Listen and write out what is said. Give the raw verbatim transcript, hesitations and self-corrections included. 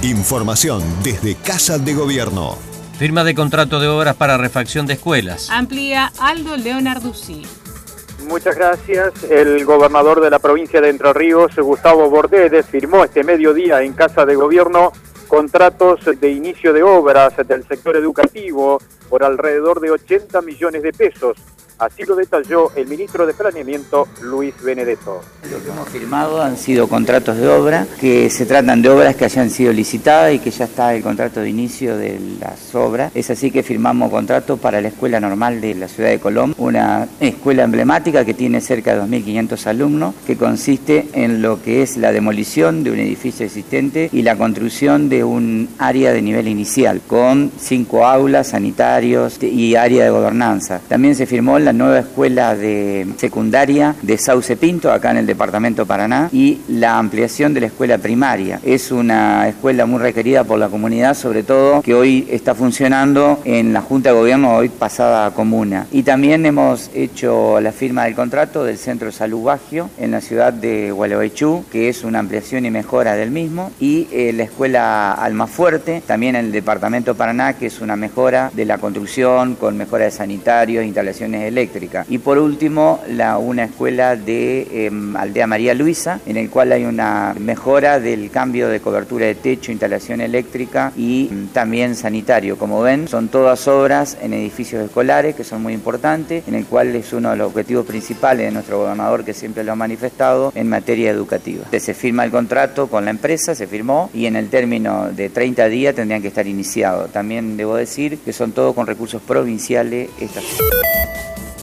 Información desde Casa de Gobierno. Firma de contrato de obras para refacción de escuelas. Amplía Aldo Leonarduzzi. Muchas gracias. El gobernador de la provincia de Entre Ríos, Gustavo Bordet, firmó este mediodía en Casa de Gobierno contratos de inicio de obras del sector educativo por alrededor de ochenta millones de pesos. Así lo detalló el ministro de Planeamiento, Luis Benedetto. Lo que hemos firmado han sido contratos de obra, que se tratan de obras que hayan sido licitadas y que ya está el contrato de inicio de las obras. Es así que firmamos contrato para la Escuela Normal de la Ciudad de Colón, una escuela emblemática que tiene cerca de dos mil quinientos alumnos, que consiste en lo que es la demolición de un edificio existente y la construcción de un área de nivel inicial, con cinco aulas, sanitarios y área de gobernanza. También se firmó la nueva escuela de secundaria de Sauce Pinto, acá en el departamento Paraná, y la ampliación de la escuela primaria. Es una escuela muy requerida por la comunidad, sobre todo que hoy está funcionando en la Junta de Gobierno, hoy pasada a comuna. Y también hemos hecho la firma del contrato del Centro de Salud Bagio en la ciudad de Gualeguaychú, que es una ampliación y mejora del mismo, y eh, la escuela Almafuerte, también en el departamento Paraná, que es una mejora de la construcción con mejora de sanitarios, instalaciones eléctricas. Eléctrica. Y por último, la, una escuela de eh, Aldea María Luisa, en el cual hay una mejora del cambio de cobertura de techo, instalación eléctrica y mm, también sanitario. Como ven, son todas obras en edificios escolares que son muy importantes, en el cual es uno de los objetivos principales de nuestro gobernador, que siempre lo ha manifestado en materia educativa. Se firma el contrato con la empresa, se firmó, y en el término de treinta días tendrían que estar iniciados. También debo decir que son todos con recursos provinciales estas.